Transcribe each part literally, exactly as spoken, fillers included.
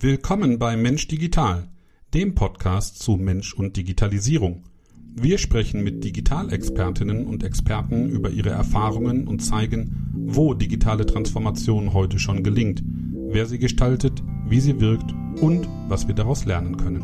Willkommen bei Mensch Digital, dem Podcast zu Mensch und Digitalisierung. Wir sprechen mit Digitalexpertinnen und Experten über ihre Erfahrungen und zeigen, wo digitale Transformation heute schon gelingt, wer sie gestaltet, wie sie wirkt und was wir daraus lernen können.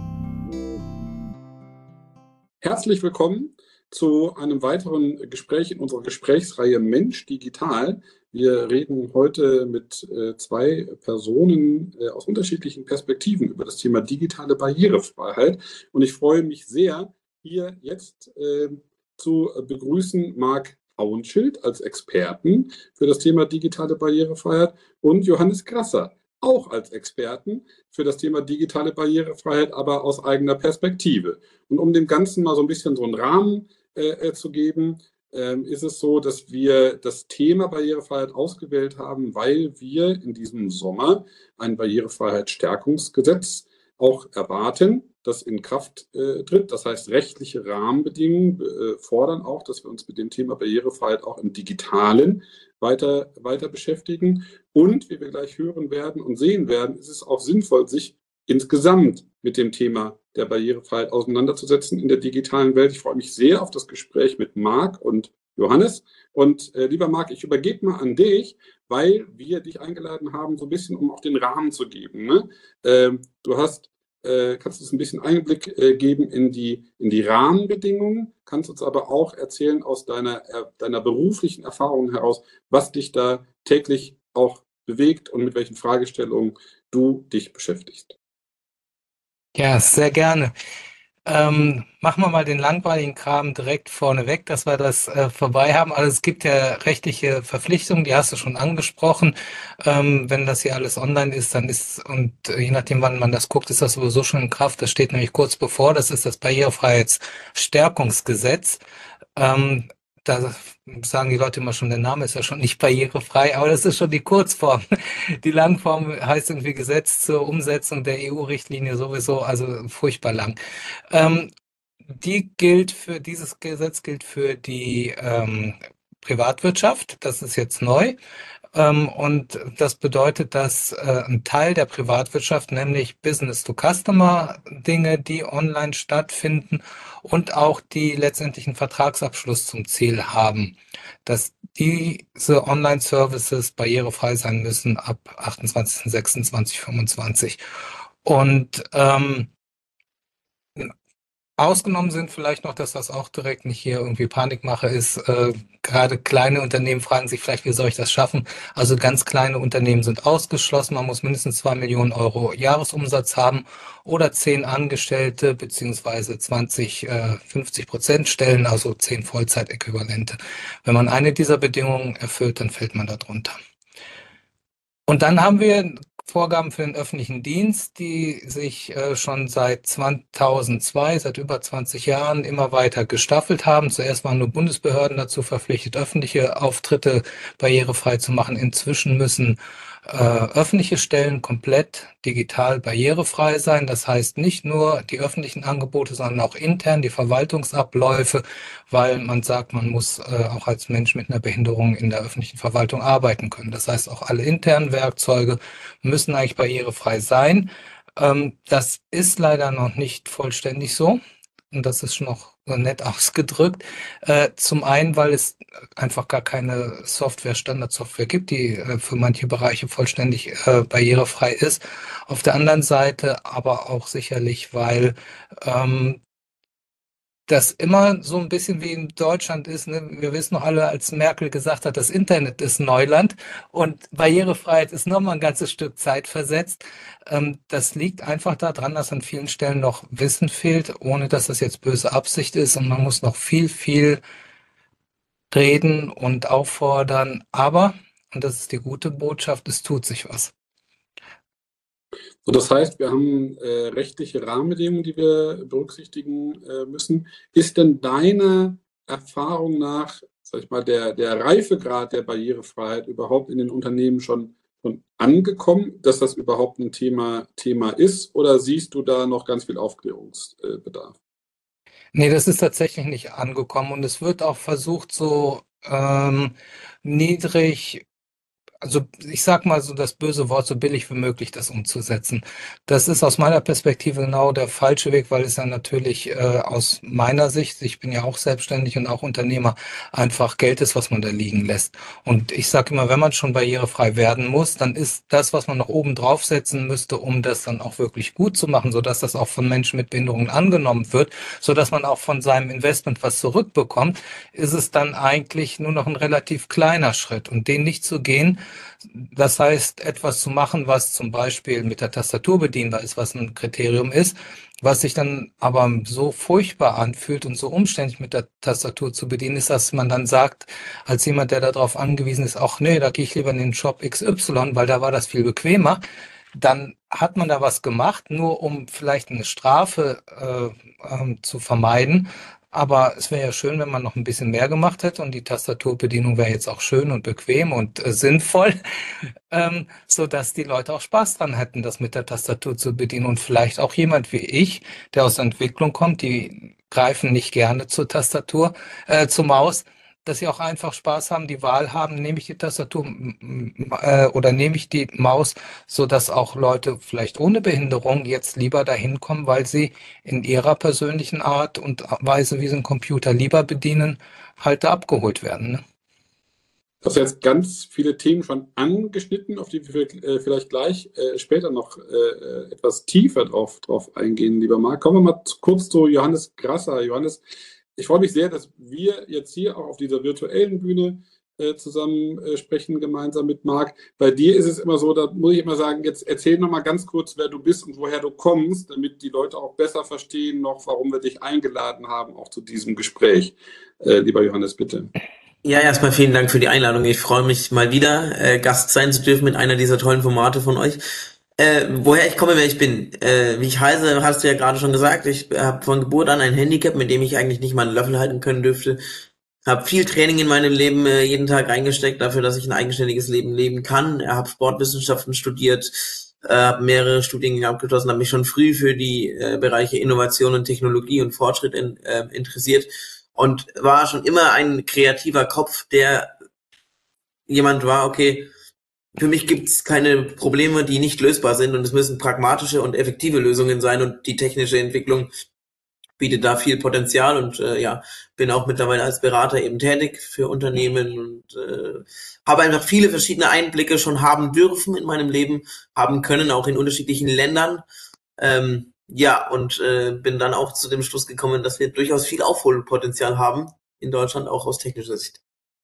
Herzlich willkommen zu einem weiteren Gespräch in unserer Gesprächsreihe Mensch Digital. Wir reden heute mit äh, zwei Personen äh, aus unterschiedlichen Perspektiven über das Thema digitale Barrierefreiheit. Und ich freue mich sehr, hier jetzt äh, zu begrüßen Marc Auenschild als Experten für das Thema digitale Barrierefreiheit und Johannes Grasser, auch als Experten für das Thema digitale Barrierefreiheit, aber aus eigener Perspektive. Und um dem Ganzen mal so ein bisschen so einen Rahmen äh, zu geben, äh, ist es so, dass wir das Thema Barrierefreiheit ausgewählt haben, weil wir in diesem Sommer ein Barrierefreiheitsstärkungsgesetz auch erwarten, das in Kraft äh, tritt. Das heißt, rechtliche Rahmenbedingungen äh, fordern auch, dass wir uns mit dem Thema Barrierefreiheit auch im Digitalen weiter, weiter beschäftigen. Und wie wir gleich hören werden und sehen werden, ist es auch sinnvoll, sich insgesamt mit dem Thema der Barrierefreiheit auseinanderzusetzen in der digitalen Welt. Ich freue mich sehr auf das Gespräch mit Marc und Johannes. Und äh, lieber Marc, ich übergebe mal an dich, weil wir dich eingeladen haben, so ein bisschen, um auch den Rahmen zu geben. Ne? Ähm, du hast Äh, kannst uns ein bisschen Einblick äh, geben in die, in die Rahmenbedingungen, kannst uns aber auch erzählen aus deiner, äh, deiner beruflichen Erfahrung heraus, was dich da täglich auch bewegt und mit welchen Fragestellungen du dich beschäftigst. Ja, sehr gerne. Ähm, machen wir mal den langweiligen Kram direkt vorne weg, dass wir das äh, vorbei haben. Also es gibt ja rechtliche Verpflichtungen, die hast du schon angesprochen. Ähm, wenn das hier alles online ist, dann ist, und äh, je nachdem, wann man das guckt, ist das sowieso schon in Kraft. Das steht nämlich kurz bevor, das ist das Barrierefreiheitsstärkungsgesetz. Ähm, da sagen die Leute immer schon, der Name ist ja schon nicht barrierefrei, aber das ist schon die Kurzform. Die Langform heißt irgendwie Gesetz zur Umsetzung der E U-Richtlinie sowieso, also furchtbar lang. Ähm, die gilt für, dieses Gesetz gilt für die ähm, Privatwirtschaft, das ist jetzt neu. Ähm, und das bedeutet, dass äh, ein Teil der Privatwirtschaft, nämlich Business-to-Customer-Dinge, die online stattfinden und auch die letztendlichen Vertragsabschluss zum Ziel haben, dass diese Online-Services barrierefrei sein müssen ab achtundzwanzigster sechster zweitausendfünfundzwanzig. Und ähm, ausgenommen sind vielleicht noch, dass das auch direkt nicht hier irgendwie Panikmache ist. Äh, gerade kleine Unternehmen fragen sich vielleicht, wie soll ich das schaffen? Also ganz kleine Unternehmen sind ausgeschlossen. Man muss mindestens zwei Millionen Euro Jahresumsatz haben oder zehn Angestellte beziehungsweise zwanzig, äh, fünfzig Prozent Stellen, also zehn Vollzeitäquivalente. Wenn man eine dieser Bedingungen erfüllt, dann fällt man da drunter. Und dann haben wir Vorgaben für den öffentlichen Dienst, die sich äh, schon seit zweitausendzwei, seit über zwanzig Jahren immer weiter gestaffelt haben. Zuerst waren nur Bundesbehörden dazu verpflichtet, öffentliche Auftritte barrierefrei zu machen. Inzwischen müssen äh, öffentliche Stellen komplett digital barrierefrei sein. Das heißt nicht nur die öffentlichen Angebote, sondern auch intern die Verwaltungsabläufe, weil man sagt, man muss äh, auch als Mensch mit einer Behinderung in der öffentlichen Verwaltung arbeiten können. Das heißt, auch alle internen Werkzeuge müssen eigentlich barrierefrei sein. Ähm, das ist leider noch nicht vollständig so. Und das ist schon noch nett ausgedrückt. Äh, zum einen, weil es einfach gar keine Software, Standardsoftware gibt, die äh, für manche Bereiche vollständig äh, barrierefrei ist. Auf der anderen Seite aber auch sicherlich, weil ähm, das immer so ein bisschen wie in Deutschland ist. Ne? Wir wissen noch alle, als Merkel gesagt hat, das Internet ist Neuland und Barrierefreiheit ist nochmal ein ganzes Stück Zeit versetzt. Ähm, das liegt einfach daran, dass an vielen Stellen noch Wissen fehlt, ohne dass das jetzt böse Absicht ist. Und man muss noch viel, viel reden und auffordern. Aber, und das ist die gute Botschaft, es tut sich was. So, das heißt, wir haben äh, rechtliche Rahmenbedingungen, die wir berücksichtigen äh, müssen. Ist denn deiner Erfahrung nach, sag ich mal, der, der Reifegrad der Barrierefreiheit überhaupt in den Unternehmen schon, schon angekommen, dass das überhaupt ein Thema, Thema ist? Oder siehst du da noch ganz viel Aufklärungsbedarf? Nee, das ist tatsächlich nicht angekommen und es wird auch versucht, so ähm, niedrig also ich sag mal so das böse Wort, so billig wie möglich das umzusetzen. Das ist aus meiner Perspektive genau der falsche Weg, weil es ja natürlich äh, aus meiner Sicht, ich bin ja auch selbstständig und auch Unternehmer, einfach Geld ist, was man da liegen lässt. Und ich sage immer, wenn man schon barrierefrei werden muss, dann ist das, was man noch oben draufsetzen müsste, um das dann auch wirklich gut zu machen, sodass das auch von Menschen mit Behinderungen angenommen wird, sodass man auch von seinem Investment was zurückbekommt, ist es dann eigentlich nur noch ein relativ kleiner Schritt. Und den nicht zu gehen, das heißt, etwas zu machen, was zum Beispiel mit der Tastatur bedienbar ist, was ein Kriterium ist, was sich dann aber so furchtbar anfühlt und so umständlich mit der Tastatur zu bedienen ist, dass man dann sagt, als jemand, der darauf angewiesen ist, ach nee, da gehe ich lieber in den Shop X Y, weil da war das viel bequemer, dann hat man da was gemacht, nur um vielleicht eine Strafe äh, ähm, zu vermeiden. Aber es wäre ja schön, wenn man noch ein bisschen mehr gemacht hätte und die Tastaturbedienung wäre jetzt auch schön und bequem und äh, sinnvoll, ähm, so dass die Leute auch Spaß dran hätten, das mit der Tastatur zu bedienen und vielleicht auch jemand wie ich, der aus der Entwicklung kommt, die greifen nicht gerne zur Tastatur, äh, zur Maus, dass sie auch einfach Spaß haben, die Wahl haben, nehme ich die Tastatur äh, oder nehme ich die Maus, so dass auch Leute vielleicht ohne Behinderung jetzt lieber dahin kommen, weil sie in ihrer persönlichen Art und Weise, wie sie einen Computer lieber bedienen, halt da abgeholt werden. Ne? Du hast jetzt ganz viele Themen schon angeschnitten, auf die wir äh, vielleicht gleich äh, später noch äh, etwas tiefer drauf, drauf eingehen, lieber Marc. Kommen wir mal kurz zu Johannes Grasser. Johannes, ich freue mich sehr, dass wir jetzt hier auch auf dieser virtuellen Bühne äh, zusammen äh, sprechen, gemeinsam mit Marc. Bei dir ist es immer so, da muss ich immer sagen, jetzt erzähl noch mal ganz kurz, wer du bist und woher du kommst, damit die Leute auch besser verstehen noch, warum wir dich eingeladen haben, auch zu diesem Gespräch. Äh, lieber Johannes, bitte. Ja, erstmal vielen Dank für die Einladung. Ich freue mich mal wieder, äh, Gast sein zu dürfen mit einer dieser tollen Formate von euch. Äh, woher ich komme, wer ich bin. Äh, wie ich heiße, hast du ja gerade schon gesagt. Ich habe von Geburt an ein Handicap, mit dem ich eigentlich nicht mal einen Löffel halten können dürfte. Habe viel Training in meinem Leben äh, jeden Tag reingesteckt, dafür, dass ich ein eigenständiges Leben leben kann. Habe Sportwissenschaften studiert, äh, habe mehrere Studiengänge abgeschlossen, habe mich schon früh für die äh, Bereiche Innovation und Technologie und Fortschritt in, äh, interessiert und war schon immer ein kreativer Kopf, der jemand war, okay, für mich gibt's keine Probleme, die nicht lösbar sind und es müssen pragmatische und effektive Lösungen sein und die technische Entwicklung bietet da viel Potenzial und äh, ja, bin auch mittlerweile als Berater eben tätig für Unternehmen und äh, habe einfach viele verschiedene Einblicke schon haben dürfen in meinem Leben, haben können, auch in unterschiedlichen Ländern. Ähm, ja, und äh, bin dann auch zu dem Schluss gekommen, dass wir durchaus viel Aufholpotenzial haben in Deutschland, auch aus technischer Sicht.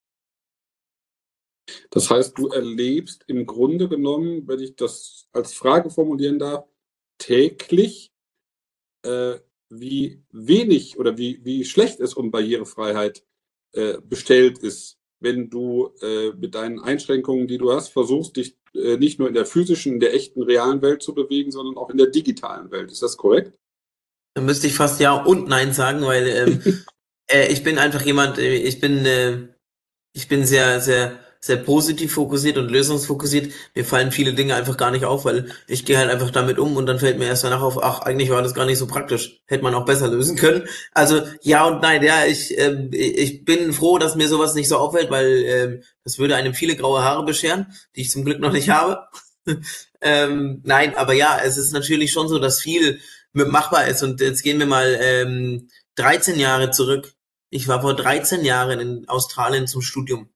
Das heißt, du erlebst im Grunde genommen, wenn ich das als Frage formulieren darf, täglich, äh, wie wenig oder wie, wie schlecht es um Barrierefreiheit äh, bestellt ist, wenn du äh, mit deinen Einschränkungen, die du hast, versuchst, dich äh, nicht nur in der physischen, in der echten, realen Welt zu bewegen, sondern auch in der digitalen Welt. Ist das korrekt? Da müsste ich fast Ja und Nein sagen, weil ähm, äh, ich bin einfach jemand, äh, ich bin äh, ich bin sehr, sehr sehr positiv fokussiert und lösungsfokussiert. Mir fallen viele Dinge einfach gar nicht auf, weil ich gehe halt einfach damit um und dann fällt mir erst danach auf, ach, eigentlich war das gar nicht so praktisch. Hätte man auch besser lösen können. Also ja und nein, ja, ich ähm, ich bin froh, dass mir sowas nicht so auffällt, weil ähm, das würde einem viele graue Haare bescheren, die ich zum Glück noch nicht habe. ähm, nein, aber ja, es ist natürlich schon so, dass viel machbar ist und jetzt gehen wir mal ähm, dreizehn Jahre zurück. Ich war vor dreizehn Jahren in Australien zum Studium.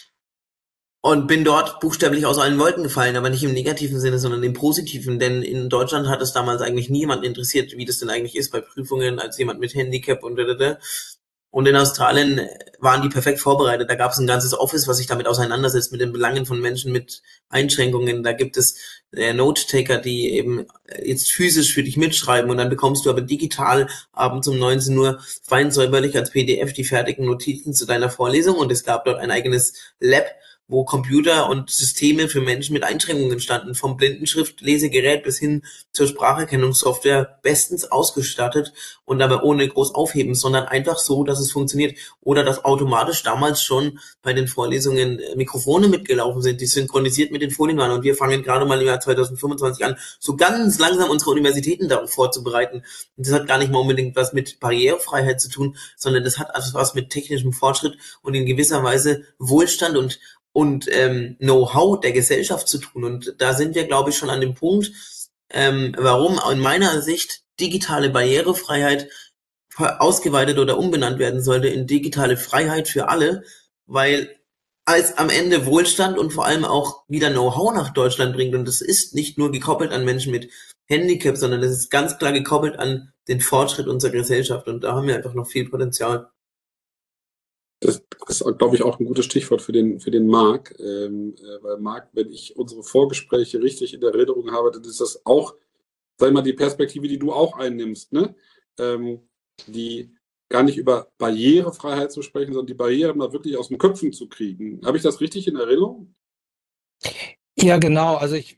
Und bin dort buchstäblich aus allen Wolken gefallen, aber nicht im negativen Sinne, sondern im positiven, denn in Deutschland hat es damals eigentlich niemanden interessiert, wie das denn eigentlich ist bei Prüfungen als jemand mit Handicap und da. Und in Australien waren die perfekt vorbereitet. Da gab es ein ganzes Office, was sich damit auseinandersetzt mit den Belangen von Menschen mit Einschränkungen. Da gibt es äh, Note-Taker, die eben jetzt physisch für dich mitschreiben und dann bekommst du aber digital abends um neunzehn Uhr fein säuberlich als P D F die fertigen Notizen zu deiner Vorlesung und es gab dort ein eigenes Lab, wo Computer und Systeme für Menschen mit Einschränkungen standen, vom Blindenschriftlesegerät bis hin zur Spracherkennungssoftware bestens ausgestattet und dabei ohne groß aufheben, sondern einfach so, dass es funktioniert. Oder dass automatisch damals schon bei den Vorlesungen Mikrofone mitgelaufen sind, die synchronisiert mit den Folien waren. Und wir fangen gerade mal im Jahr zweitausendfünfundzwanzig an, so ganz langsam unsere Universitäten darauf vorzubereiten. Und das hat gar nicht mal unbedingt was mit Barrierefreiheit zu tun, sondern das hat also was mit technischem Fortschritt und in gewisser Weise Wohlstand und und ähm, Know-how der Gesellschaft zu tun. Und da sind wir, glaube ich, schon an dem Punkt, ähm, warum in meiner Sicht digitale Barrierefreiheit ausgeweitet oder umbenannt werden sollte in digitale Freiheit für alle, weil als am Ende Wohlstand und vor allem auch wieder Know-how nach Deutschland bringt. Und das ist nicht nur gekoppelt an Menschen mit Handicap, sondern das ist ganz klar gekoppelt an den Fortschritt unserer Gesellschaft. Und da haben wir einfach noch viel Potenzial. Das ist, glaube ich, auch ein gutes Stichwort für den, für den Marc. Ähm, äh, weil Marc, wenn ich unsere Vorgespräche richtig in Erinnerung habe, dann ist das auch, sag mal, die Perspektive, die du auch einnimmst, ne? Ähm, die gar nicht über Barrierefreiheit zu sprechen, sondern die Barrieren mal wirklich aus den Köpfen zu kriegen. Habe ich das richtig in Erinnerung? Ja, genau. Also ich,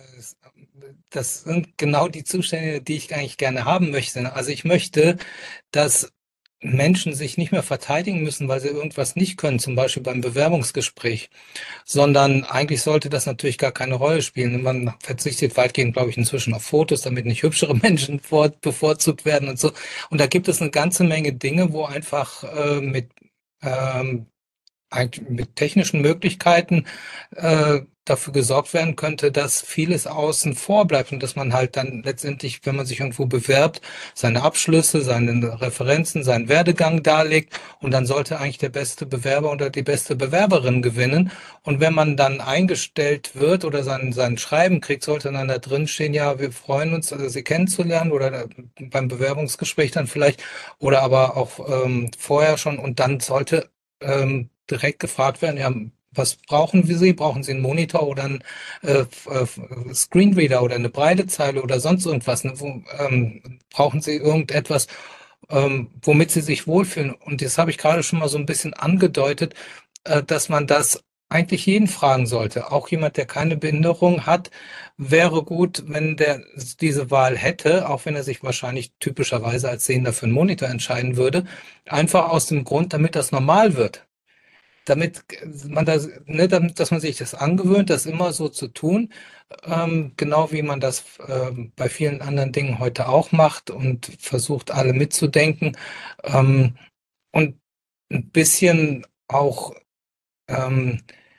äh, das sind genau die Zustände, die ich eigentlich gerne haben möchte. Also ich möchte, dass Menschen sich nicht mehr verteidigen müssen, weil sie irgendwas nicht können, zum Beispiel beim Bewerbungsgespräch, sondern eigentlich sollte das natürlich gar keine Rolle spielen. Man verzichtet weitgehend, glaube ich, inzwischen auf Fotos, damit nicht hübschere Menschen vor, bevorzugt werden und so. Und da gibt es eine ganze Menge Dinge, wo einfach äh, mit, ähm, eigentlich mit technischen Möglichkeiten äh, dafür gesorgt werden könnte, dass vieles außen vor bleibt und dass man halt dann letztendlich, wenn man sich irgendwo bewerbt, seine Abschlüsse, seine Referenzen, seinen Werdegang darlegt und dann sollte eigentlich der beste Bewerber oder die beste Bewerberin gewinnen. Und wenn man dann eingestellt wird oder sein, sein Schreiben kriegt, sollte dann da drin stehen, ja, wir freuen uns, also Sie kennenzulernen oder beim Bewerbungsgespräch dann vielleicht oder aber auch ähm, vorher schon und dann sollte ähm, direkt gefragt werden, ja, was brauchen wir Sie? Brauchen Sie einen Monitor oder einen äh, äh, Screenreader oder eine Breidezeile oder sonst irgendwas? Ne? Wo, ähm, brauchen Sie irgendetwas, ähm, womit Sie sich wohlfühlen? Und das habe ich gerade schon mal so ein bisschen angedeutet, äh, dass man das eigentlich jeden fragen sollte. Auch jemand, der keine Behinderung hat, wäre gut, wenn der diese Wahl hätte, auch wenn er sich wahrscheinlich typischerweise als Sehender für einen Monitor entscheiden würde, einfach aus dem Grund, damit das normal wird. Damit man das, ne, damit, dass man sich das angewöhnt, das immer so zu tun, ähm, genau wie man das ähm, bei vielen anderen Dingen heute auch macht und versucht, alle mitzudenken ähm, und ein bisschen auch ähm,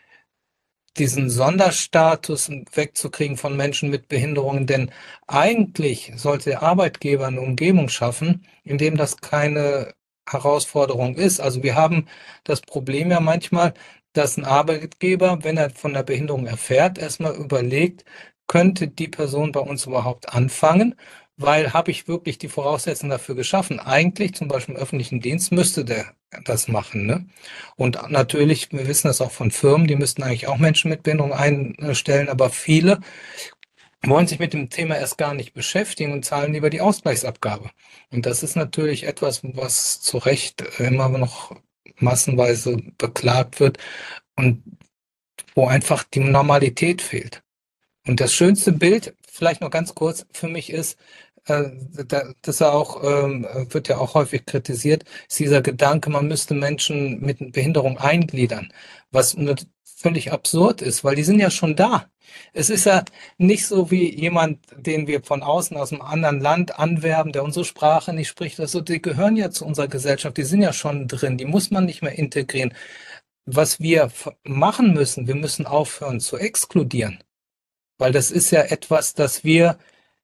diesen Sonderstatus wegzukriegen von Menschen mit Behinderungen, denn eigentlich sollte der Arbeitgeber eine Umgebung schaffen, in dem das keine Herausforderung ist. Also wir haben das Problem ja manchmal, dass ein Arbeitgeber, wenn er von der Behinderung erfährt, erstmal überlegt, könnte die Person bei uns überhaupt anfangen? Weil habe ich wirklich die Voraussetzungen dafür geschaffen? Eigentlich, zum Beispiel im öffentlichen Dienst, müsste der das machen, ne? Und natürlich, wir wissen das auch von Firmen, die müssten eigentlich auch Menschen mit Behinderung einstellen, aber viele wollen sich mit dem Thema erst gar nicht beschäftigen und zahlen lieber die Ausgleichsabgabe. Und das ist natürlich etwas, was zu Recht immer noch massenweise beklagt wird und wo einfach die Normalität fehlt. Und das schönste Bild, vielleicht noch ganz kurz für mich ist, äh, da, das ja auch, ähm, wird ja auch häufig kritisiert, ist dieser Gedanke, man müsste Menschen mit Behinderung eingliedern, was völlig absurd ist, weil die sind ja schon da. Es ist ja nicht so wie jemand, den wir von außen aus einem anderen Land anwerben, der unsere Sprache nicht spricht. Also die gehören ja zu unserer Gesellschaft, die sind ja schon drin, die muss man nicht mehr integrieren. Was wir machen müssen, wir müssen aufhören zu exkludieren. Weil das ist ja etwas, dass wir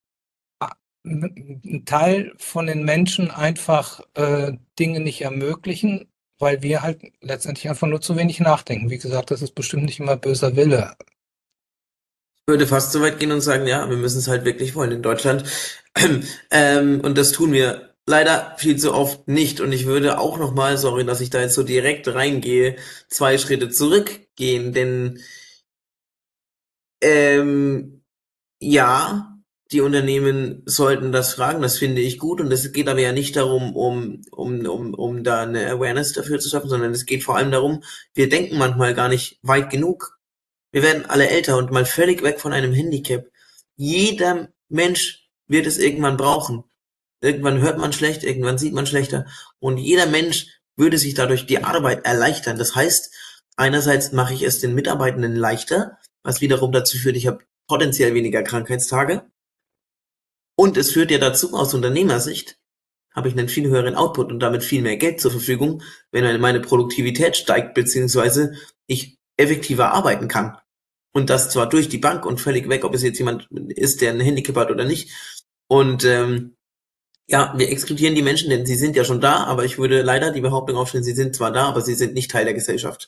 einen Teil von den Menschen einfach äh, Dinge nicht ermöglichen, weil wir halt letztendlich einfach nur zu wenig nachdenken. Wie gesagt, das ist bestimmt nicht immer böser Wille. Ich würde fast so weit gehen und sagen, ja, wir müssen es halt wirklich wollen in Deutschland. Ähm, und das tun wir leider viel zu oft nicht. Und ich würde auch nochmal, sorry, dass ich da jetzt so direkt reingehe, zwei Schritte zurückgehen, denn ähm, ja, die Unternehmen sollten das fragen, das finde ich gut. Und es geht aber ja nicht darum, um, um, um, um da eine Awareness dafür zu schaffen, sondern es geht vor allem darum, wir denken manchmal gar nicht weit genug. Wir werden alle älter und mal völlig weg von einem Handicap. Jeder Mensch wird es irgendwann brauchen. Irgendwann hört man schlecht, irgendwann sieht man schlechter. Und jeder Mensch würde sich dadurch die Arbeit erleichtern. Das heißt, einerseits mache ich es den Mitarbeitenden leichter, was wiederum dazu führt, ich habe potenziell weniger Krankheitstage. Und es führt ja dazu, aus Unternehmersicht, habe ich einen viel höheren Output und damit viel mehr Geld zur Verfügung, wenn meine Produktivität steigt, beziehungsweise ich effektiver arbeiten kann. Und das zwar durch die Bank und völlig weg, ob es jetzt jemand ist, der ein Handicap hat oder nicht. Und ähm, ja, wir exkludieren die Menschen, denn sie sind ja schon da, aber ich würde leider die Behauptung aufstellen, sie sind zwar da, aber sie sind nicht Teil der Gesellschaft.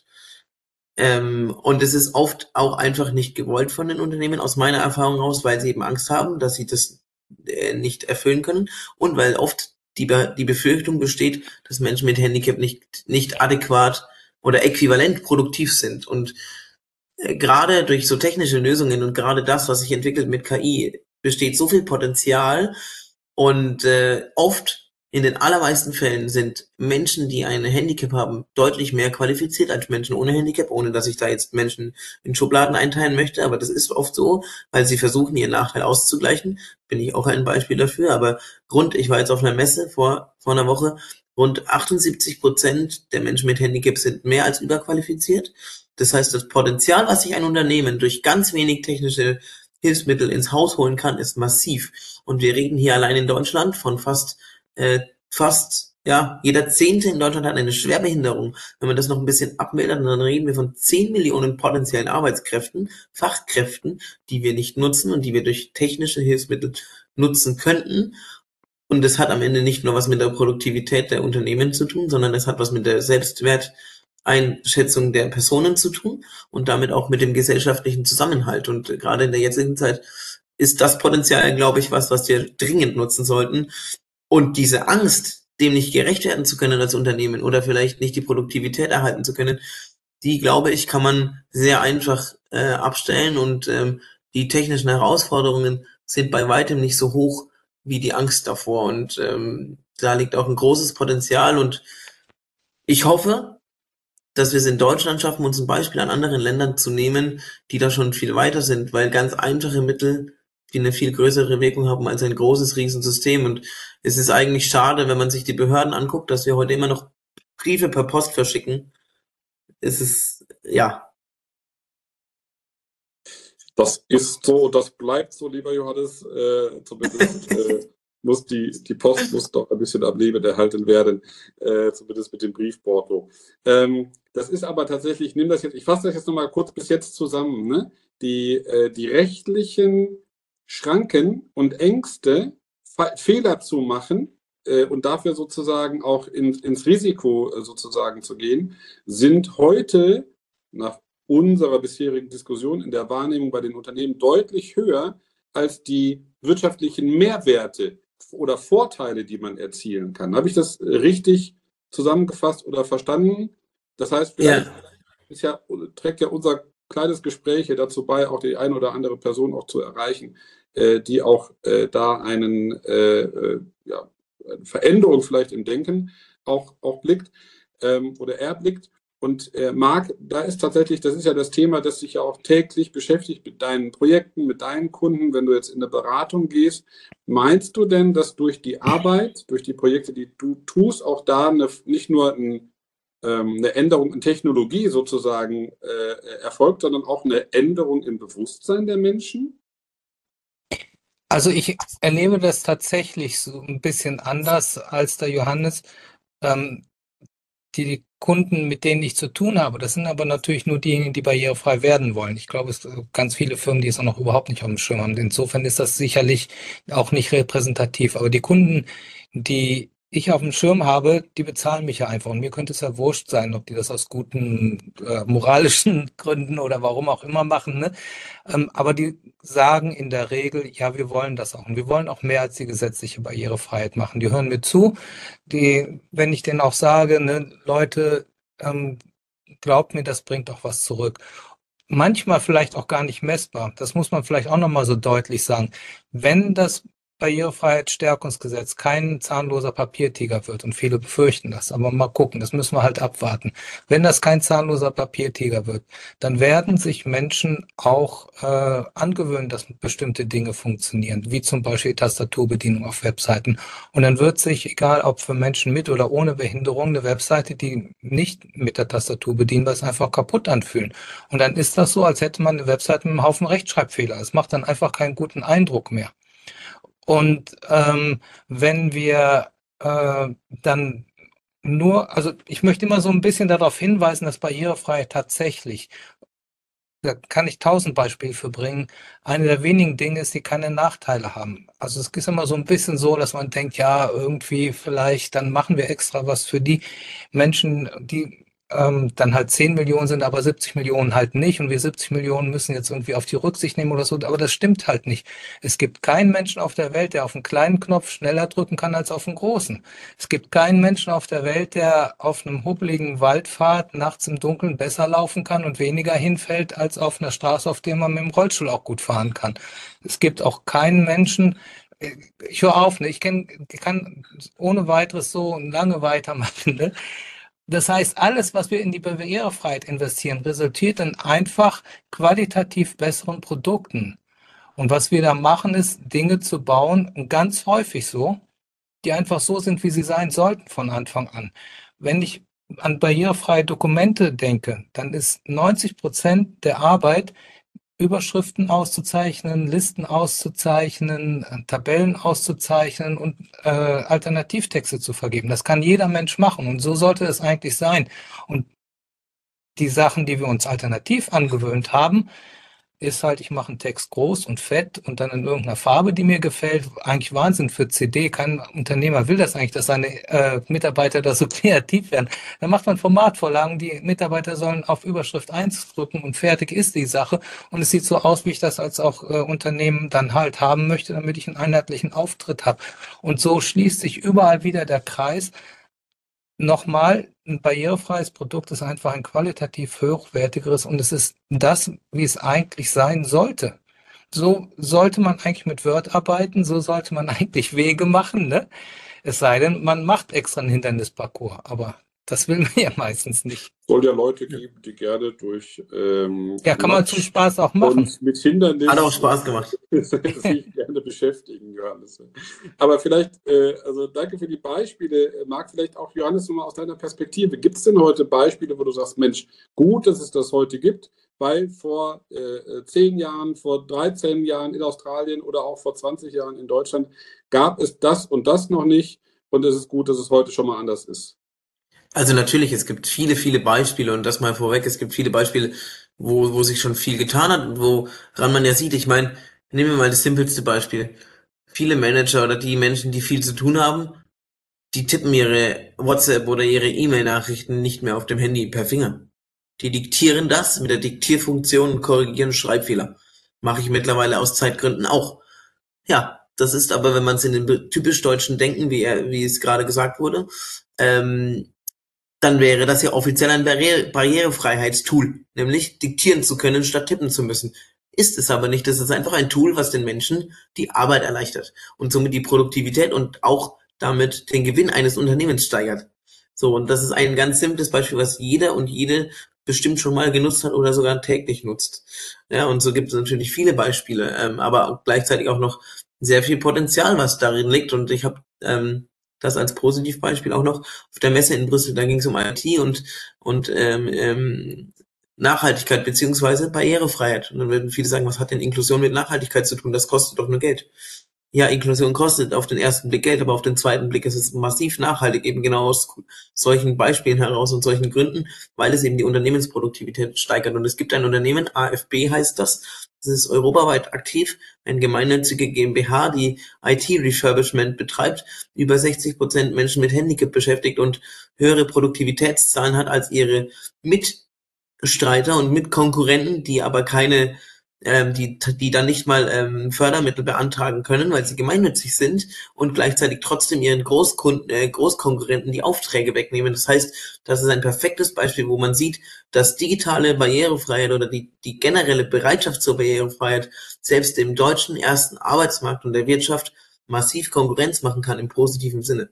Ähm, und es ist oft auch einfach nicht gewollt von den Unternehmen, aus meiner Erfahrung raus, weil sie eben Angst haben, dass sie das äh, nicht erfüllen können und weil oft die, Be die Befürchtung besteht, dass Menschen mit Handicap nicht, nicht adäquat oder äquivalent produktiv sind. Und äh, gerade durch so technische Lösungen und gerade das, was sich entwickelt mit K I, besteht so viel Potenzial und äh, oft in den allermeisten Fällen sind Menschen, die ein Handicap haben, deutlich mehr qualifiziert als Menschen ohne Handicap, ohne dass ich da jetzt Menschen in Schubladen einteilen möchte, aber das ist oft so, weil sie versuchen, ihren Nachteil auszugleichen. Bin ich auch ein Beispiel dafür, aber rund, ich war jetzt auf einer Messe vor, vor einer Woche, rund achtundsiebzig Prozent der Menschen mit Handicap sind mehr als überqualifiziert. Das heißt, das Potenzial, was sich ein Unternehmen durch ganz wenig technische Hilfsmittel ins Haus holen kann, ist massiv. Und wir reden hier allein in Deutschland von fast Äh, fast, ja, jeder Zehnte in Deutschland hat eine Schwerbehinderung. Wenn man das noch ein bisschen abmildert, dann reden wir von zehn Millionen potenziellen Arbeitskräften, Fachkräften, die wir nicht nutzen und die wir durch technische Hilfsmittel nutzen könnten. Und das hat am Ende nicht nur was mit der Produktivität der Unternehmen zu tun, sondern es hat was mit der Selbstwerteinschätzung der Personen zu tun und damit auch mit dem gesellschaftlichen Zusammenhalt. Und gerade in der jetzigen Zeit ist das Potenzial, glaube ich, was, was wir dringend nutzen sollten. Und diese Angst, dem nicht gerecht werden zu können als Unternehmen oder vielleicht nicht die Produktivität erhalten zu können, die, glaube ich, kann man sehr einfach äh, abstellen und ähm, die technischen Herausforderungen sind bei weitem nicht so hoch wie die Angst davor und ähm, da liegt auch ein großes Potenzial und ich hoffe, dass wir es in Deutschland schaffen, uns ein Beispiel an anderen Ländern zu nehmen, die da schon viel weiter sind, weil ganz einfache Mittel die eine viel größere Wirkung haben als ein großes Riesensystem. Und es ist eigentlich schade, wenn man sich die Behörden anguckt, dass wir heute immer noch Briefe per Post verschicken. Es ist, ja. Das ist so, das bleibt so, lieber Johannes. Äh, zumindest äh, muss die, die Post muss doch ein bisschen am Leben erhalten werden, äh, zumindest mit dem Briefporto. Ähm, das ist aber tatsächlich, ich nehme das jetzt, ich fasse das jetzt nochmal kurz bis jetzt zusammen, ne? Die, äh, die rechtlichen Schranken und Ängste, Fehler zu machen äh, und dafür sozusagen auch in, ins Risiko äh, sozusagen zu gehen, sind heute nach unserer bisherigen Diskussion in der Wahrnehmung bei den Unternehmen deutlich höher als die wirtschaftlichen Mehrwerte oder Vorteile, die man erzielen kann. Habe ich das richtig zusammengefasst oder verstanden? Das heißt, vielleicht ja. Ist ja, trägt ja unser kleines Gespräch hier dazu bei, auch die eine oder andere Person auch zu erreichen, äh, die auch äh, da einen, äh, äh, ja, eine Veränderung vielleicht im Denken auch, auch blickt ähm, oder erblickt. Und äh, Marc, da ist tatsächlich, das ist ja das Thema, das sich ja auch täglich beschäftigt mit deinen Projekten, mit deinen Kunden, wenn du jetzt in eine Beratung gehst. Meinst du denn, dass durch die Arbeit, durch die Projekte, die du tust, auch da eine, nicht nur ein eine Änderung in Technologie sozusagen äh, erfolgt, sondern auch eine Änderung im Bewusstsein der Menschen? Also ich erlebe das tatsächlich so ein bisschen anders als der Johannes. Ähm, die Kunden, mit denen ich zu tun habe, das sind aber natürlich nur diejenigen, die barrierefrei werden wollen. Ich glaube, es gibt ganz viele Firmen, die es auch noch überhaupt nicht auf dem Schirm haben. Insofern ist das sicherlich auch nicht repräsentativ. Aber die Kunden, die ich auf dem Schirm habe, die bezahlen mich ja einfach. Und mir könnte es ja wurscht sein, ob die das aus guten äh, moralischen Gründen oder warum auch immer machen. Ne? Ähm, aber die sagen in der Regel, ja, wir wollen das auch. Und wir wollen auch mehr als die gesetzliche Barrierefreiheit machen. Die hören mir zu. Die, wenn ich denen auch sage, ne, Leute, ähm, glaubt mir, das bringt auch was zurück. Manchmal vielleicht auch gar nicht messbar. Das muss man vielleicht auch nochmal so deutlich sagen. Wenn das Barrierefreiheitsstärkungsgesetz kein zahnloser Papiertiger wird, und viele befürchten das, aber mal gucken, das müssen wir halt abwarten. Wenn das kein zahnloser Papiertiger wird, dann werden sich Menschen auch äh, angewöhnen, dass bestimmte Dinge funktionieren, wie zum Beispiel Tastaturbedienung auf Webseiten. Und dann wird sich, egal ob für Menschen mit oder ohne Behinderung, eine Webseite, die nicht mit der Tastatur bedienbar ist, einfach kaputt anfühlen. Und dann ist das so, als hätte man eine Webseite mit einem Haufen Rechtschreibfehler. Es macht dann einfach keinen guten Eindruck mehr. Und ähm, wenn wir äh, dann nur, also ich möchte immer so ein bisschen darauf hinweisen, dass Barrierefreiheit tatsächlich, da kann ich tausend Beispiele für bringen, eine der wenigen Dinge ist, die keine Nachteile haben. Also es ist immer so ein bisschen so, dass man denkt, ja, irgendwie vielleicht, dann machen wir extra was für die Menschen, die ähm, dann halt zehn Millionen sind, aber siebzig Millionen halt nicht. Und wir siebzig Millionen müssen jetzt irgendwie auf die Rücksicht nehmen oder so. Aber das stimmt halt nicht. Es gibt keinen Menschen auf der Welt, der auf einen kleinen Knopf schneller drücken kann als auf einen großen. Es gibt keinen Menschen auf der Welt, der auf einem hubbeligen Waldpfad nachts im Dunkeln besser laufen kann und weniger hinfällt als auf einer Straße, auf der man mit dem Rollstuhl auch gut fahren kann. Es gibt auch keinen Menschen, ich höre auf, ne? Ich kenn, ich kann ohne weiteres so lange weitermachen. Ne? Das heißt, alles, was wir in die Barrierefreiheit investieren, resultiert in einfach qualitativ besseren Produkten. Und was wir da machen, ist, Dinge zu bauen, und ganz häufig so, die einfach so sind, wie sie sein sollten von Anfang an. Wenn ich an barrierefreie Dokumente denke, dann ist neunzig Prozent der Arbeit, Überschriften auszuzeichnen, Listen auszuzeichnen, äh, Tabellen auszuzeichnen und äh, Alternativtexte zu vergeben. Das kann jeder Mensch machen und so sollte es eigentlich sein. Und die Sachen, die wir uns alternativ angewöhnt haben, ist halt, ich mache einen Text groß und fett und dann in irgendeiner Farbe, die mir gefällt. Eigentlich Wahnsinn für C D. Kein Unternehmer will das eigentlich, dass seine äh, Mitarbeiter da so kreativ werden. Dann macht man Formatvorlagen, die Mitarbeiter sollen auf Überschrift eins drücken und fertig ist die Sache. Und es sieht so aus, wie ich das als auch äh, Unternehmen dann halt haben möchte, damit ich einen einheitlichen Auftritt habe. Und so schließt sich überall wieder der Kreis. Nochmal, ein barrierefreies Produkt ist einfach ein qualitativ hochwertigeres und es ist das, wie es eigentlich sein sollte. So sollte man eigentlich mit Word arbeiten, so sollte man eigentlich Wege machen, ne? Es sei denn, man macht extra einen Hindernisparcours, aber das will man ja meistens nicht. Es soll ja Leute geben, die gerne durch ähm, Ja, kann man zum Spaß auch machen. und mit Hindernissen Hat auch Spaß gemacht. sich gerne beschäftigen, Johannes. Aber vielleicht, äh, also danke für die Beispiele. Mag vielleicht auch, Johannes, nochmal aus deiner Perspektive, gibt es denn heute Beispiele, wo du sagst, Mensch, gut, dass es das heute gibt, weil vor äh, zehn Jahren, vor dreizehn Jahren in Australien oder auch vor zwanzig Jahren in Deutschland gab es das und das noch nicht und es ist gut, dass es heute schon mal anders ist. Also natürlich, es gibt viele, viele Beispiele und das mal vorweg, es gibt viele Beispiele, wo, wo sich schon viel getan hat und woran man ja sieht, ich meine, nehmen wir mal das simpelste Beispiel. Viele Manager oder die Menschen, die viel zu tun haben, die tippen ihre WhatsApp oder ihre E-Mail-Nachrichten nicht mehr auf dem Handy per Finger. Die diktieren das mit der Diktierfunktion und korrigieren Schreibfehler. Mache ich mittlerweile aus Zeitgründen auch. Ja, das ist aber, wenn man es in dem typisch deutschen Denken, wie er, wie es gerade gesagt wurde, ähm, dann wäre das ja offiziell ein Barriere Barrierefreiheitstool, nämlich diktieren zu können, statt tippen zu müssen. Ist es aber nicht. Das ist einfach ein Tool, was den Menschen die Arbeit erleichtert und somit die Produktivität und auch damit den Gewinn eines Unternehmens steigert. So, und das ist ein ganz simples Beispiel, was jeder und jede bestimmt schon mal genutzt hat oder sogar täglich nutzt. Ja, und so gibt es natürlich viele Beispiele, ähm, aber gleichzeitig auch noch sehr viel Potenzial, was darin liegt. Und ich habe ähm, das als Positivbeispiel auch noch auf der Messe in Brüssel, da ging es um I T und und ähm, ähm, Nachhaltigkeit beziehungsweise Barrierefreiheit. Und dann würden viele sagen, was hat denn Inklusion mit Nachhaltigkeit zu tun? Das kostet doch nur Geld. Ja, Inklusion kostet auf den ersten Blick Geld, aber auf den zweiten Blick ist es massiv nachhaltig, eben genau aus solchen Beispielen heraus und solchen Gründen, weil es eben die Unternehmensproduktivität steigert. Und es gibt ein Unternehmen, A F B heißt das, das ist europaweit aktiv, eine gemeinnützige GmbH, die I T-Refurbishment betreibt, über sechzig Prozent Menschen mit Handicap beschäftigt und höhere Produktivitätszahlen hat als ihre Mitstreiter und Mitkonkurrenten, die aber keine ähm, die die dann nicht mal ähm, Fördermittel beantragen können, weil sie gemeinnützig sind und gleichzeitig trotzdem ihren Großkunden, äh, Großkonkurrenten die Aufträge wegnehmen. Das heißt, das ist ein perfektes Beispiel, wo man sieht, dass digitale Barrierefreiheit oder die die generelle Bereitschaft zur Barrierefreiheit selbst dem deutschen ersten Arbeitsmarkt und der Wirtschaft massiv Konkurrenz machen kann im positiven Sinne.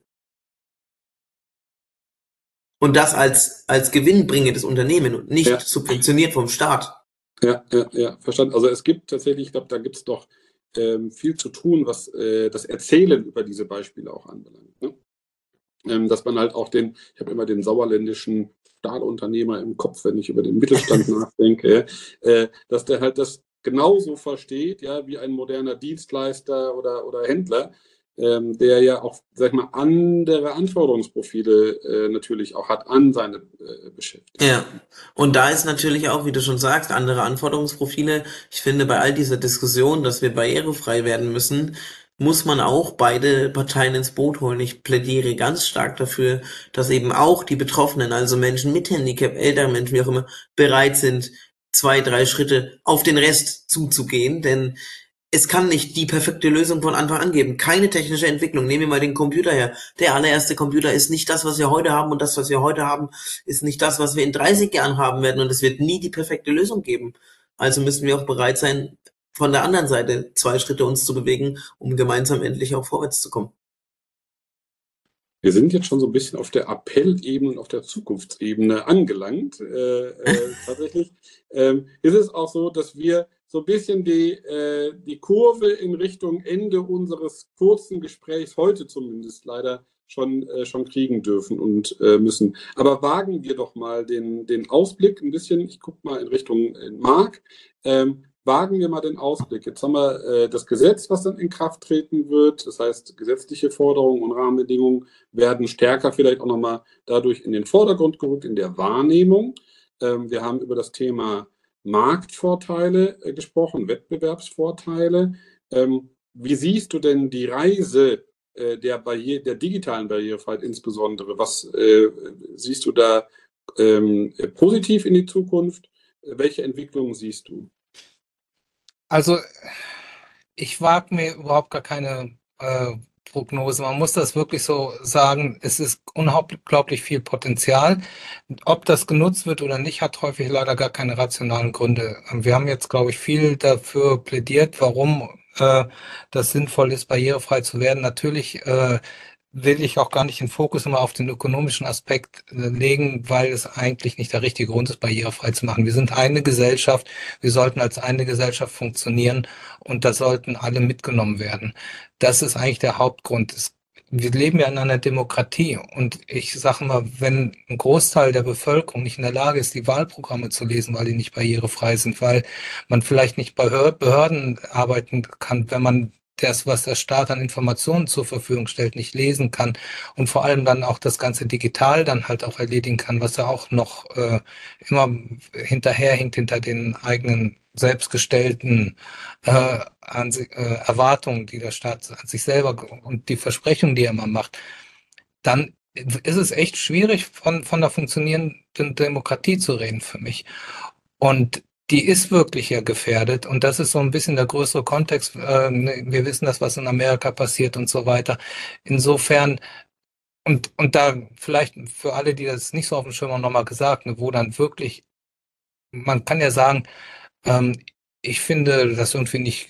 Und das als als gewinnbringendes Unternehmen und nicht Ja. subventioniert vom Staat. Ja, ja, ja, verstanden. Also es gibt tatsächlich, ich glaube, da gibt es doch ähm, viel zu tun, was äh, das Erzählen über diese Beispiele auch anbelangt. Ne? Ähm, dass man halt auch den, ich habe immer den sauerländischen Stahlunternehmer im Kopf, wenn ich über den Mittelstand nachdenke, äh, dass der halt das genauso versteht, ja, wie ein moderner Dienstleister oder, oder Händler. ähm, der ja auch, sag ich mal, andere Anforderungsprofile äh, natürlich auch hat an seine äh, Beschäftigten. Ja, und da ist natürlich auch, wie du schon sagst, andere Anforderungsprofile. Ich finde, bei all dieser Diskussion, dass wir barrierefrei werden müssen, muss man auch beide Parteien ins Boot holen. Ich plädiere ganz stark dafür, dass eben auch die Betroffenen, also Menschen mit Handicap, ältere Menschen, wie auch immer, bereit sind, zwei, drei Schritte auf den Rest zuzugehen, denn es kann nicht die perfekte Lösung von Anfang an geben. Keine technische Entwicklung. Nehmen wir mal den Computer her. Der allererste Computer ist nicht das, was wir heute haben, und das, was wir heute haben, ist nicht das, was wir in dreißig Jahren haben werden, und es wird nie die perfekte Lösung geben. Also müssen wir auch bereit sein, von der anderen Seite zwei Schritte uns zu bewegen, um gemeinsam endlich auch vorwärts zu kommen. Wir sind jetzt schon so ein bisschen auf der Appellebene und auf der Zukunftsebene angelangt. Äh, äh, tatsächlich ähm, ist es auch so, dass wir so ein bisschen die, äh, die Kurve in Richtung Ende unseres kurzen Gesprächs heute zumindest leider schon, äh, schon kriegen dürfen und äh, müssen. Aber wagen wir doch mal den, den Ausblick ein bisschen. Ich gucke mal in Richtung äh, Marc. Ähm, Wagen wir mal den Ausblick. Jetzt haben wir äh, das Gesetz, was dann in Kraft treten wird. Das heißt, gesetzliche Forderungen und Rahmenbedingungen werden stärker vielleicht auch nochmal dadurch in den Vordergrund gerückt, in der Wahrnehmung. Ähm, wir haben über das Thema Marktvorteile äh, gesprochen, Wettbewerbsvorteile. Ähm, wie siehst du denn die Reise äh, der, Barriere, der digitalen Barrierefreiheit insbesondere? Was äh, siehst du da ähm, positiv in die Zukunft? Welche Entwicklungen siehst du? Also ich wage mir überhaupt gar keine äh, Prognose. Man muss das wirklich so sagen. Es ist unglaublich viel Potenzial. Ob das genutzt wird oder nicht, hat häufig leider gar keine rationalen Gründe. Wir haben jetzt, glaube ich, viel dafür plädiert, warum äh, das sinnvoll ist, barrierefrei zu werden. Natürlich äh, will ich auch gar nicht den Fokus immer auf den ökonomischen Aspekt äh, legen, weil es eigentlich nicht der richtige Grund ist, barrierefrei zu machen. Wir sind eine Gesellschaft, wir sollten als eine Gesellschaft funktionieren und da sollten alle mitgenommen werden. Das ist eigentlich der Hauptgrund. Es, wir leben ja in einer Demokratie und ich sage mal, wenn ein Großteil der Bevölkerung nicht in der Lage ist, die Wahlprogramme zu lesen, weil die nicht barrierefrei sind, weil man vielleicht nicht bei Behörden arbeiten kann, wenn man das, was der Staat an Informationen zur Verfügung stellt, nicht lesen kann und vor allem dann auch das Ganze digital dann halt auch erledigen kann, was ja auch noch äh, immer hinterherhinkt hinter den eigenen selbstgestellten äh, an, äh, Erwartungen, die der Staat an sich selber und die Versprechungen, die er immer macht, dann ist es echt schwierig, von, von einer funktionierenden Demokratie zu reden für mich. Und die ist wirklich ja gefährdet und das ist so ein bisschen der größere Kontext. Wir wissen das, was in Amerika passiert und so weiter. Insofern, und, und da vielleicht für alle, die das nicht so auf dem Schirm haben, nochmal gesagt, wo dann wirklich, man kann ja sagen, ich finde das irgendwie nicht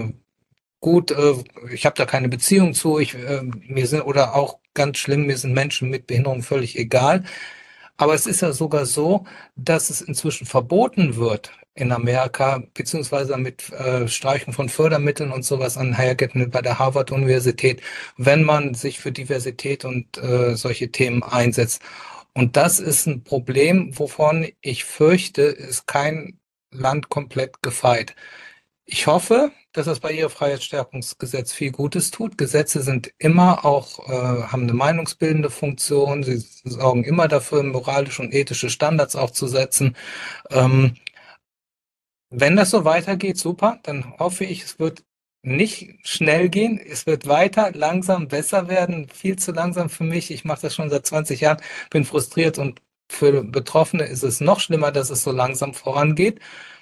gut, ich habe da keine Beziehung zu, ich, mir sind, oder auch ganz schlimm, mir sind Menschen mit Behinderung völlig egal. Aber es ist ja sogar so, dass es inzwischen verboten wird in Amerika, beziehungsweise mit äh, Streichung von Fördermitteln und sowas einhergeht bei der Harvard-Universität, wenn man sich für Diversität und äh, solche Themen einsetzt. Und das ist ein Problem, wovon ich fürchte, ist kein Land komplett gefeit. Ich hoffe, dass das Barrierefreiheitsstärkungsgesetz viel Gutes tut. Gesetze sind immer auch, äh, haben eine meinungsbildende Funktion. Sie sorgen immer dafür, moralische und ethische Standards auch zu setzen. Ähm, wenn das so weitergeht, super, dann hoffe ich, es wird nicht schnell gehen. Es wird weiter, langsam besser werden. Viel zu langsam für mich. Ich mache das schon seit zwanzig Jahren, bin frustriert und für Betroffene ist es noch schlimmer, dass es so langsam vorangeht.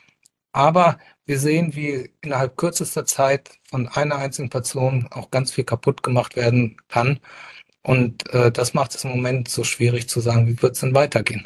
Aber wir sehen, wie innerhalb kürzester Zeit von einer einzigen Person auch ganz viel kaputt gemacht werden kann. Und äh, das macht es im Moment so schwierig zu sagen, wie wird es denn weitergehen?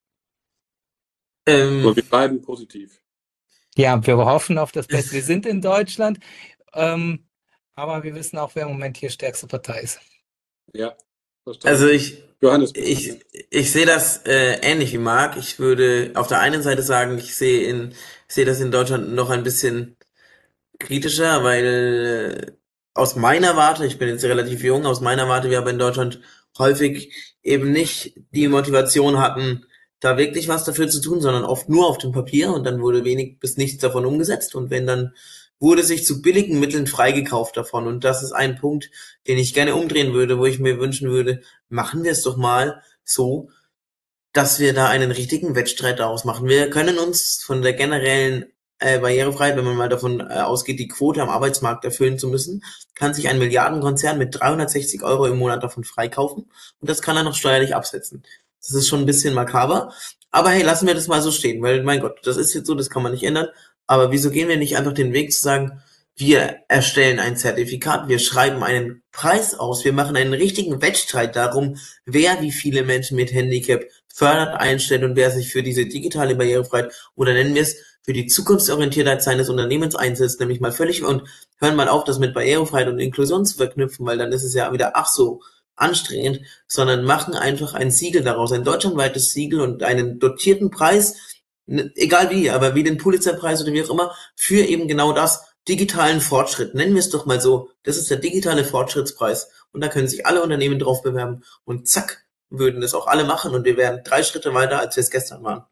Ähm, Aber wir bleiben positiv. Ja, wir hoffen auf das Beste. Wir sind in Deutschland, ähm, aber wir wissen auch, wer im Moment hier stärkste Partei ist. Ja, verstanden. Also ich, Johannes, ich, ich sehe das äh, ähnlich wie Marc. Ich würde auf der einen Seite sagen, ich sehe in Ich sehe das in Deutschland noch ein bisschen kritischer, weil aus meiner Warte, ich bin jetzt relativ jung, aus meiner Warte, wir aber in Deutschland häufig eben nicht die Motivation hatten, da wirklich was dafür zu tun, sondern oft nur auf dem Papier und dann wurde wenig bis nichts davon umgesetzt und wenn dann wurde sich zu billigen Mitteln freigekauft davon. Und das ist ein Punkt, den ich gerne umdrehen würde, wo ich mir wünschen würde, machen wir es doch mal so, dass wir da einen richtigen Wettstreit daraus machen. Wir können uns von der generellen äh, Barrierefreiheit, wenn man mal davon äh, ausgeht, die Quote am Arbeitsmarkt erfüllen zu müssen, kann sich ein Milliardenkonzern mit dreihundertsechzig Euro im Monat davon freikaufen und das kann er noch steuerlich absetzen. Das ist schon ein bisschen makaber, aber hey, lassen wir das mal so stehen, weil mein Gott, das ist jetzt so, das kann man nicht ändern, aber wieso gehen wir nicht einfach den Weg zu sagen, wir erstellen ein Zertifikat, wir schreiben einen Preis aus, wir machen einen richtigen Wettstreit darum, wer wie viele Menschen mit Handicap fördert, einstellt und wer sich für diese digitale Barrierefreiheit oder nennen wir es für die Zukunftsorientiertheit seines Unternehmens einsetzt, nämlich mal völlig und hören mal auf, das mit Barrierefreiheit und Inklusion zu verknüpfen, weil dann ist es ja wieder ach so anstrengend, sondern machen einfach ein Siegel daraus, ein deutschlandweites Siegel und einen dotierten Preis, egal wie, aber wie den Pulitzerpreis oder wie auch immer, für eben genau das, digitalen Fortschritt, nennen wir es doch mal so, das ist der digitale Fortschrittspreis und da können sich alle Unternehmen drauf bewerben und zack, würden das auch alle machen und wir wären drei Schritte weiter, als wir es gestern waren.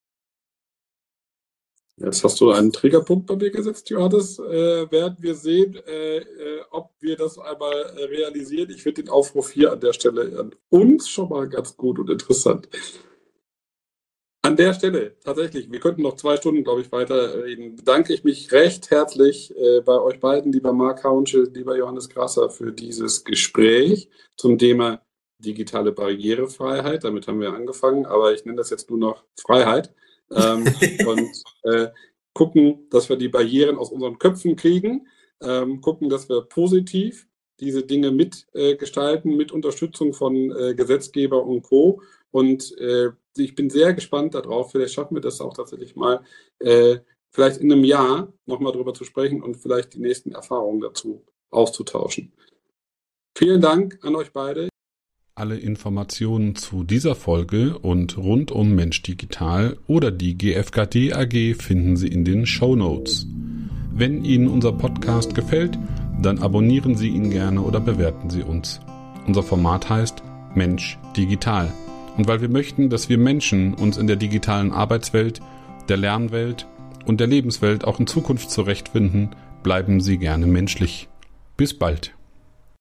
Jetzt hast du einen Triggerpunkt bei mir gesetzt, Johannes. Äh, werden wir sehen, äh, äh, ob wir das einmal äh, realisieren. Ich finde den Aufruf hier an der Stelle an uns schon mal ganz gut und interessant. An der Stelle, tatsächlich, wir könnten noch zwei Stunden, glaube ich, weiterreden. Bedanke ich mich recht herzlich äh, bei euch beiden, lieber Marc Haunschild, lieber Johannes Grasser, für dieses Gespräch zum Thema digitale Barrierefreiheit. Damit haben wir angefangen, aber ich nenne das jetzt nur noch Freiheit. ähm, und äh, gucken, dass wir die Barrieren aus unseren Köpfen kriegen, ähm, gucken, dass wir positiv diese Dinge mitgestalten, äh, mit Unterstützung von äh, Gesetzgeber und Co. Und äh, ich bin sehr gespannt darauf, vielleicht schaffen wir das auch tatsächlich mal, äh, vielleicht in einem Jahr nochmal drüber zu sprechen und vielleicht die nächsten Erfahrungen dazu auszutauschen. Vielen Dank an euch beide. Alle Informationen zu dieser Folge und rund um Mensch Digital oder die G F K D A G finden Sie in den Shownotes. Wenn Ihnen unser Podcast gefällt, dann abonnieren Sie ihn gerne oder bewerten Sie uns. Unser Format heißt Mensch Digital. Und weil wir möchten, dass wir Menschen uns in der digitalen Arbeitswelt, der Lernwelt und der Lebenswelt auch in Zukunft zurechtfinden, bleiben Sie gerne menschlich. Bis bald.